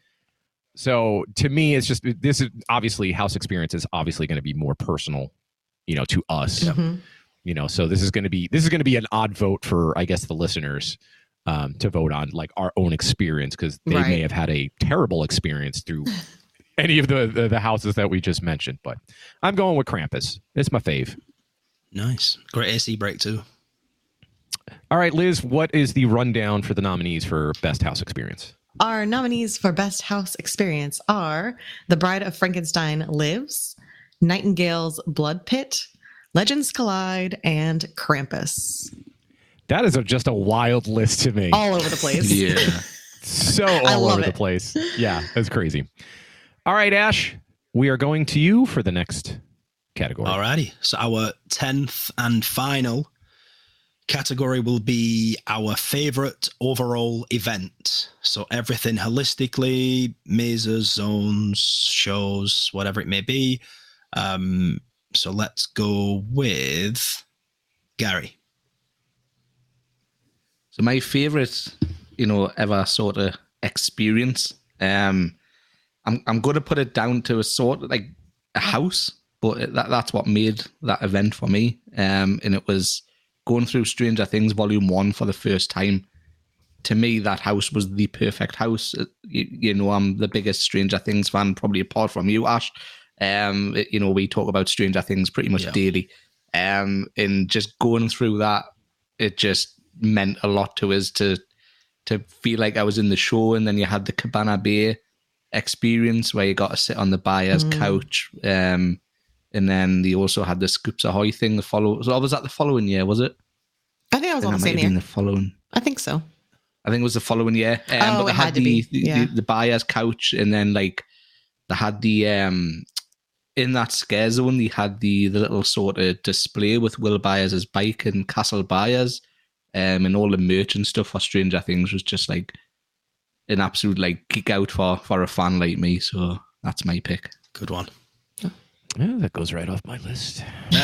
So to me, it's just this is obviously house experience is obviously going to be more personal, you know, to us. Mhm. You know, so this is going to be this is going to be an odd vote for I guess the listeners um, to vote on like our own experience because they Right. may have had a terrible experience through any of the, the the houses that we just mentioned. But I'm going with Krampus. It's my fave. Nice. Great A C break, too. All right, Liz, what is the rundown for the nominees for best house experience? Our nominees for Best House Experience are The Bride of Frankenstein Lives, Nightingale's Blood Pit, Legends Collide, and Krampus. That is a, just a wild list to me. All over the place. Yeah. So I all love over the it. place. Yeah, that's crazy. All right, Ash, we are going to you for the next category. Alrighty. So our tenth and final category will be our favorite overall event. So everything holistically, mazes, zones, shows, whatever it may be. Um, so let's go with Gary. So my favorite, you know, ever sort of experience, um, I'm I'm going to put it down to a sort of like a house, but that that's what made that event for me. Um, and it was going through Stranger Things Volume One for the first time. To me, that house was the perfect house. You, you know, I'm the biggest Stranger Things fan, probably apart from you, Ash. Um, it, you know, we talk about Stranger Things pretty much Yeah. daily. Um, and just going through that, it just meant a lot to us to to feel like I was in the show. And then you had the Cabana Bay experience where you got to sit on the buyer's Mm. couch. Um, and then they also had the Scoops Ahoy thing the follow. So was that the following year? Was it? I think I was I on think the that might same have been year. the following. I think so. I think it was the following year. Um, Oh, but they it had, had to the, be, the, yeah. the the buyer's couch, and then like they had the um in that scare zone. They had the the little sort of display with Will Byers' bike and Castle Byers, um, and all the merch and stuff for Stranger Things was just like an absolute like kick out for for a fan like me. So that's my pick. Good one. Yeah, that goes right off my list.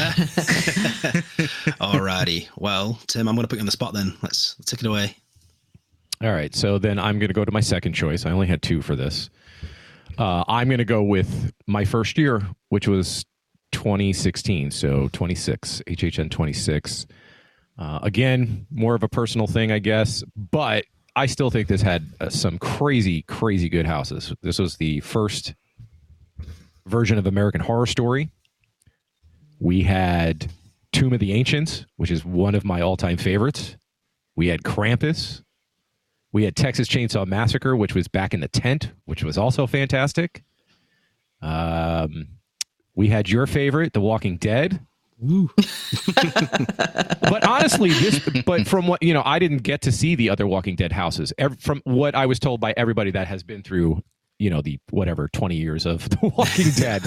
Alrighty. Well, Tim, I'm going to put you on the spot then. Let's, let's take it away. All right, so then I'm going to go to my second choice. I only had two for this. Uh, I'm going to go with my first year, which was twenty sixteen, so twenty-six, H H N twenty-six. Uh, again, more of a personal thing, I guess, but I still think this had uh, some crazy, crazy good houses. This was the first version of American Horror Story. We had Tomb of the Ancients, which is one of my all-time favorites. We had Krampus. We had Texas Chainsaw Massacre, which was back in the tent, which was also fantastic. Um, we had your favorite, The Walking Dead. Woo. But honestly, this, but from what, you know, I didn't get to see the other Walking Dead houses. Ev- from what I was told by everybody that has been through, you know, the whatever twenty years of The Walking Dead,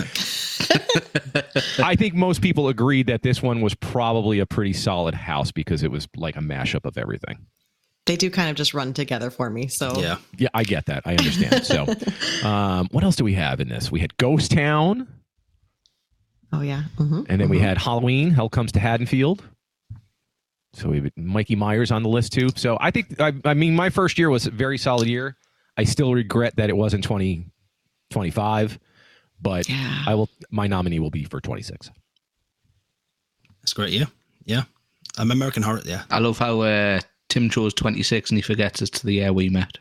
I think most people agreed that this one was probably a pretty solid house because it was like a mashup of everything. They do kind of just run together for me. So Yeah. Yeah, I get that. I understand. So, um, what else do we have in this? We had Ghost Town, Oh yeah. Mhm. and then we Mhm. had Halloween, Hell Comes to Haddonfield. So we have Mikey Myers on the list too. So I think, I, I mean, my first year was a very solid year. I still regret that it wasn't twenty twenty-five, but Yeah. I will. My nominee will be for twenty-six. That's great. Yeah. Yeah. I'm American Horror. Yeah. I love how uh, Tim chose twenty-six and he forgets it's to the year we met.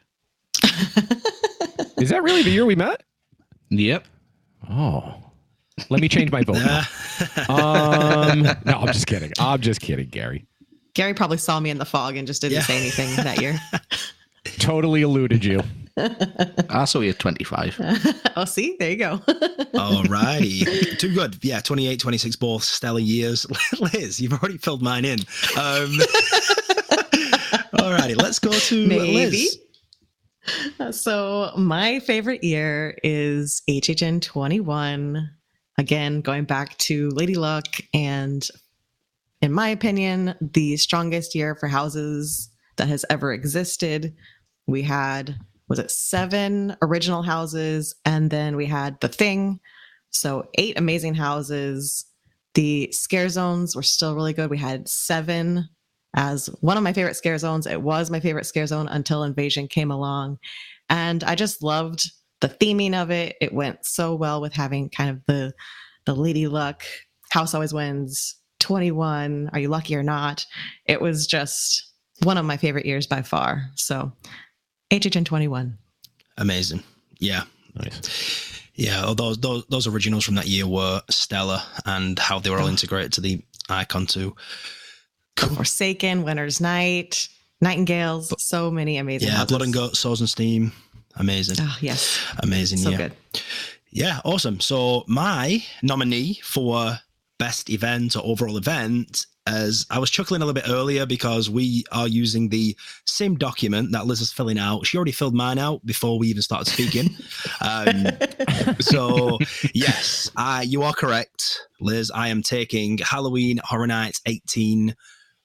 Is that really the year we met? Yep. Oh, let me change my vote. now. um, no, I'm just kidding. I'm just kidding, Gary. Gary probably saw me in the fog and just didn't Yeah. say anything that year. Totally eluded you. I saw you at twenty-five. Oh, see, there you go. Alrighty. Too good. Yeah. twenty-eight, twenty-six, both stellar years. Liz, you've already filled mine in. Um, alrighty. Let's go to Maybe. Liz. So my favorite year is H H N twenty-one. Again, going back to Lady Luck, and in my opinion, the strongest year for houses that has ever existed. We had, was it seven original houses, and then we had The Thing. So eight amazing houses. The scare zones were still really good. We had seven as one of my favorite scare zones. It was my favorite scare zone until Invasion came along. And I just loved the theming of it. It went so well with having kind of the the Lady Luck, House Always Wins, twenty-one, Are You Lucky or Not? It was just one of my favorite years by far. So H H N twenty-one. Amazing. Yeah. Nice. Yeah. Oh, those, those, those originals from that year were stellar, and how they were all integrated to the icon too. Cool. Forsaken, Winter's Night, Nightingales, so many amazing Yeah. houses. Blood and Guts, Swords and Steam. Amazing. Oh, yes. Amazing. So yeah. good. Yeah, awesome. So my nominee for best event or overall event, as I was chuckling a little bit earlier because we are using the same document that Liz is filling out. She already filled mine out before we even started speaking. um, so yes, I, you are correct, Liz. I am taking Halloween Horror Nights eighteen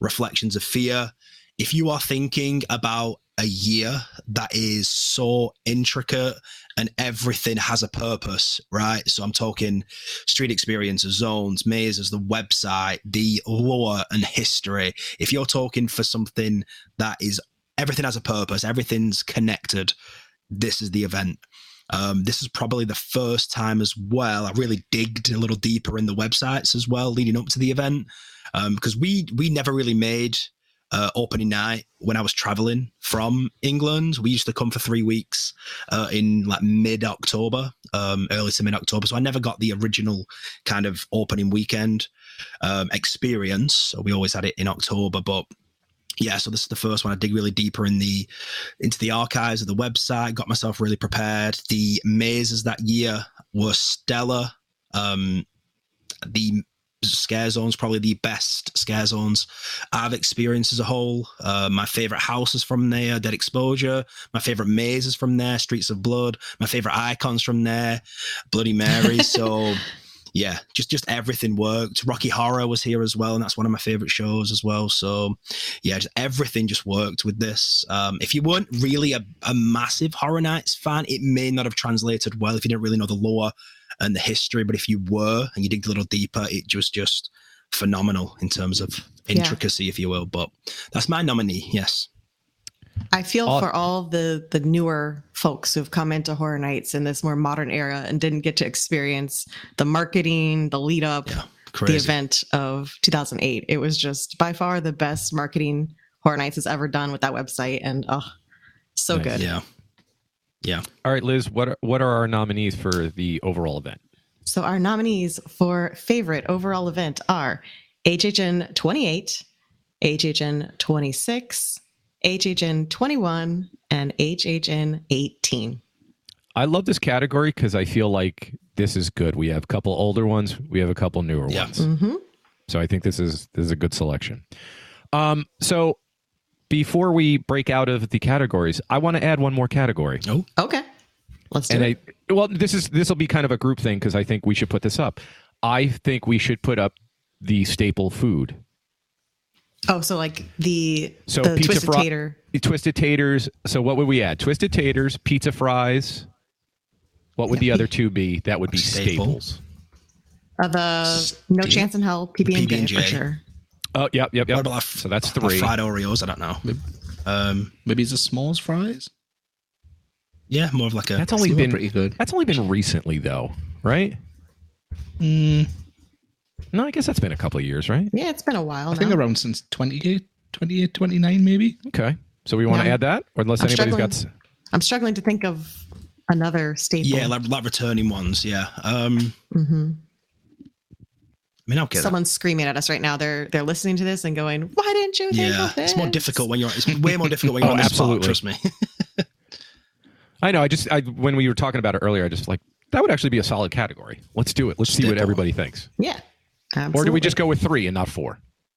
Reflections of Fear. If you are thinking about a year that is so intricate and everything has a purpose, right? So I'm talking street experiences, zones, mazes, the website, the lore and history. If you're talking for something that is everything has a purpose, everything's connected, this is the event. Um, this is probably the first time as well I really digged a little deeper in the websites as well leading up to the event, um, because we we never really made uh, opening night when I was traveling from England. We used to come for three weeks uh, in like mid-October, um, early to mid-October. So I never got the original kind of opening weekend um, experience. So we always had it in October, but yeah, so this is the first one. I dig really deeper in the into the archives of the website, got myself really prepared. The mazes that year were stellar. Um, the scare zones, probably the best scare zones I've experienced as a whole. Uh, my favorite house is from there, Dead Exposure. My favorite maze is from there, Streets of Blood. My favorite icons from there, Bloody Mary. So yeah, just just everything worked. Rocky Horror was here as well, and that's one of my favorite shows as well. So yeah, just everything just worked with this. Um, if you weren't really a, a massive Horror Nights fan, it may not have translated well if you didn't really know the lore and the history. But if you were and you digged a little deeper, it was just phenomenal in terms of intricacy, yeah. if you will. But that's my nominee, yes. I feel all, for all the the newer folks who've come into Horror Nights in this more modern era and didn't get to experience the marketing, the lead up, yeah, the event of two thousand eight. It was just by far the best marketing Horror Nights has ever done with that website, and oh, so nice. Good. Yeah, yeah. All right, Liz, what are, what are our nominees for the overall event? So our nominees for favorite overall event are H H N twenty-eight, H H N twenty-six, H H N twenty-one, and H H N eighteen. I love this category because I feel like this is good. We have a couple older ones. We have a couple newer yeah. ones. Mm-hmm. So I think this is this is a good selection. Um, so before we break out of the categories, I want to add one more category. Oh, okay. Let's do and it. I, well, this is this will be kind of a group thing because I think we should put this up. I think we should put up the staple food. Oh, so like the, so the pizza twisted fri- tater. Twisted taters. So what would we add? Twisted taters, pizza fries. What would the other two be? That would be Staple. staples. Uh, the No Chance in Hell P B and J, P B and J. for sure. Oh, yep, yep, yep. What about so that's or three. fried Oreos? I don't know. Um, Maybe it's a s'mores fries. yeah, more of like a. That's only Still been pretty good. That's only been recently, though, right? Mm, No, I guess that's been a couple of years, right? Yeah, it's been a while I now. think around since twenty-eight, twenty-eight, twenty-nine maybe. Okay, so we want to Yeah. add that, or unless I'm anybody's struggling. got. s- I'm struggling to think of another staple. Yeah, like, like returning ones. Yeah. Um, hmm I mean, okay. Someone's screaming at us right now. They're they're listening to this and going, "Why didn't you think Yeah, of this?" it's more difficult when you're. It's way more difficult when you're Oh, on the absolutely. spot. Trust me. I know. I just I, when we were talking about it earlier, I just like that would actually be a solid category. Let's do it. Let's see what Staple. everybody thinks. Yeah, absolutely. Or do we just go with three and not four?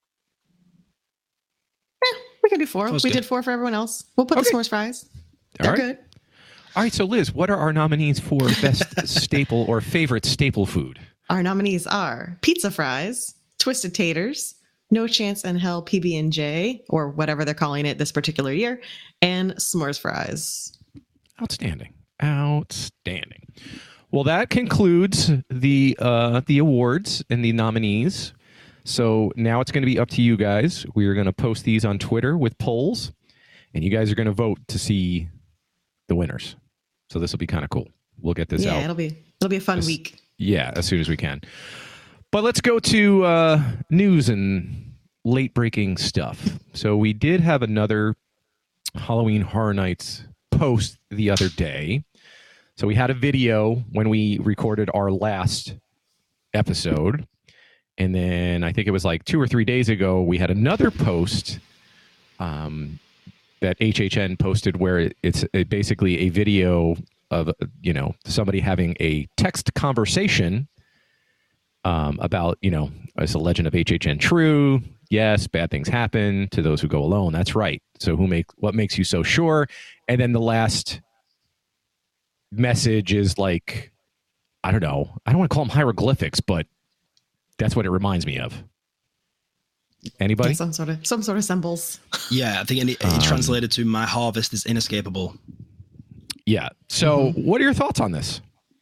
Eh, we can do four. Sounds we good. did four for everyone else. We'll put Okay. the s'mores fries. All They're right. good. All right. So Liz, what are our nominees for best staple or favorite staple food? Our nominees are pizza fries, twisted taters, No Chance in Hell P B and J, or whatever they're calling it this particular year, and s'mores fries. Outstanding. Outstanding. Well, that concludes the uh, the awards and the nominees. So now it's going to be up to you guys. We are going to post these on Twitter with polls, and you guys are going to vote to see the winners. So this will be kind of cool. We'll get this yeah, out. it'll be it'll be a fun This- week. Yeah, as soon as we can. But let's go to uh, news and late breaking stuff. So we did have another Halloween Horror Nights post the other day. So we had a video when we recorded our last episode. And then I think it was like two or three days ago, we had another post um, that H H N posted where it, it's a, basically a video of, you know, somebody having a text conversation um, about, you know, is the legend of H H N true? Yes, bad things happen to those who go alone. That's right. So who make what makes you so sure? And then the last message is like, I don't know. I don't want to call them hieroglyphics, but that's what it reminds me of. Anybody? Some sort of some sort of symbols. Yeah, I think it, it Um, translated to "My harvest is inescapable." Yeah. So, what are your thoughts on this?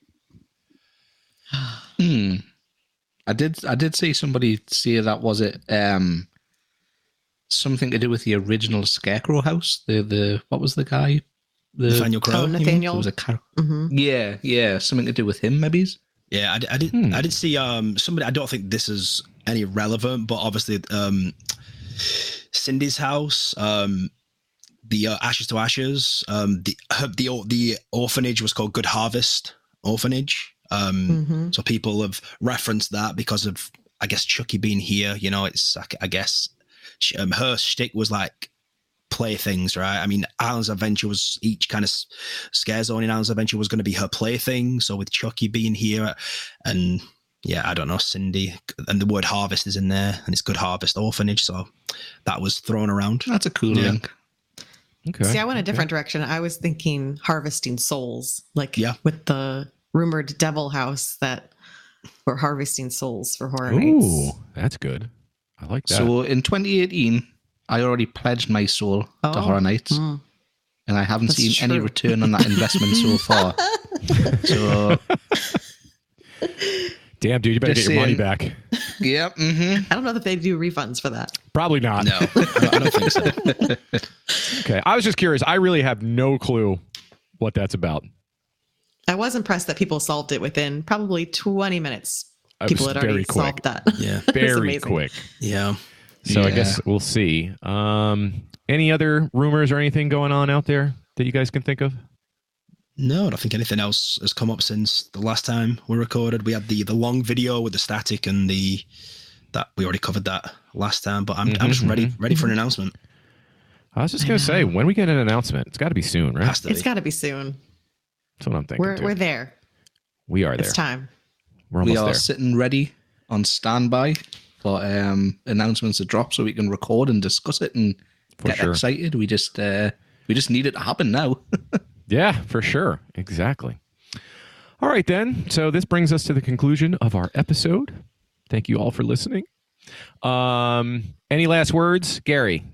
Hmm. I did. I did see somebody say that was it. Um, something to do with the original Scarecrow house. The the what was the guy? The Nathaniel Crowe. Oh, you mean? Nathaniel. It was a car- hmm Yeah, yeah, something to do with him, maybe. Yeah, I, did- I did. Hmm. I did see um somebody. I don't think this is any relevant, but obviously, um, Cindy's house, um, the uh, Ashes to Ashes, um, the her, the or- the orphanage was called Good Harvest Orphanage. Um, hmm so people have referenced that because of, I guess, Chucky being here. You know, it's I, I guess she, um, her shtick was like playthings, right? I mean, Islands Adventure was each kind of scare zone in Islands Adventure was going to be her plaything. So with Chucky being here, and yeah, I don't know, Cindy, and the word harvest is in there, and it's Good Harvest Orphanage. So that was thrown around. That's a cool Yeah. link. Okay. See, I went a different direction. I was thinking harvesting souls, like Yeah. with the rumored devil house that we're harvesting souls for horror Ooh, nights. that's good. I like that. So in twenty eighteen, I already pledged my soul to Oh. Horror Nights, Mm. and I haven't That's seen any true. return on that investment so far. So, Damn, dude, you better Just get your money saying. back. yeah, mm-hmm. I don't know that they do refunds for that. Probably not. No, I don't, I don't think so. Okay. I was just curious. I really have no clue what that's about. I was impressed that people solved it within probably twenty minutes. It People was had already very quick. solved that. Yeah, It was Very amazing. quick. yeah. So I Yeah. guess we'll see. Um, any other rumors or anything going on out there that you guys can think of? No, I don't think anything else has come up since the last time we recorded. We had the the long video with the static and the that we already covered that last time. But I'm I'm just Mhm, ready ready for an announcement. I was just I going to say, know. when we get an announcement, it's got to be soon, right? Has to It's be. got to be soon. That's what I'm thinking. We're too. we're there. we are there. It's time. We're almost We are there. sitting ready on standby for um, announcements to drop, so we can record and discuss it and For get sure. excited. We just uh, we just need it to happen now. Yeah, for sure. Exactly. All right, then. So this brings us to the conclusion of our episode. Thank you all for listening. Um, any last words, Gary?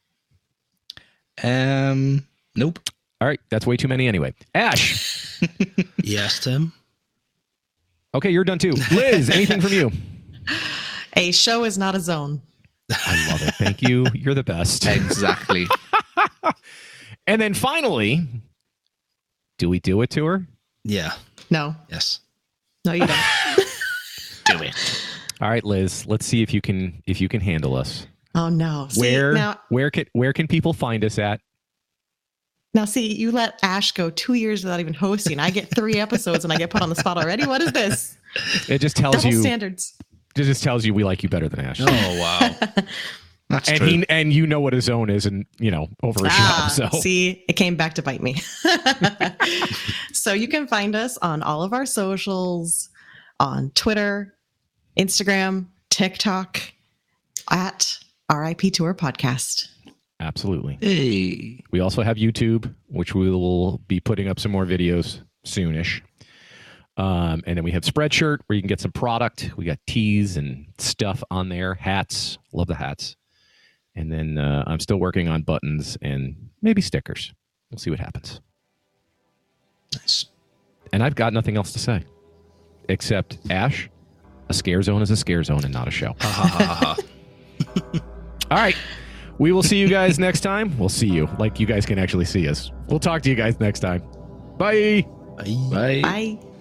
um, nope. All right, that's way too many anyway. Ash. Yes, Tim. Okay, you're done too. Liz, anything from you? A show is not a zone. I love it. Thank you. You're the best. Exactly. And then finally, do we do it to her? Yeah. No, Yes. no, you don't. Do it. All right, Liz. Let's see if you can if you can handle us. Oh no. See, Where now? where can where can people find us at? Now, see, you let Ash go two years without even hosting. I get three episodes and I get put on the spot already. What is this? It just tells Double you standards. it just tells you we like you better than Ash. Oh wow. That's and true. he and you know what a zone is, and you know over a Ah, job. So see, it came back to bite me. So you can find us on all of our socials, on Twitter, Instagram, TikTok, at R I P Tour Podcast. absolutely. Hey. We also have YouTube, which we will be putting up some more videos soonish. Um, and then we have Spreadshirt, where you can get some product. We got teas and stuff on there, hats. Love the hats. And then uh, I'm still working on buttons and maybe stickers. We'll see what happens. Nice. And I've got nothing else to say, except Ash, a scare zone is a scare zone and not a show. Ha ha ha ha. ha. All right. We will see you guys next time. We'll see you like you guys can actually see us. We'll talk to you guys next time. Bye. Bye. Bye. Bye.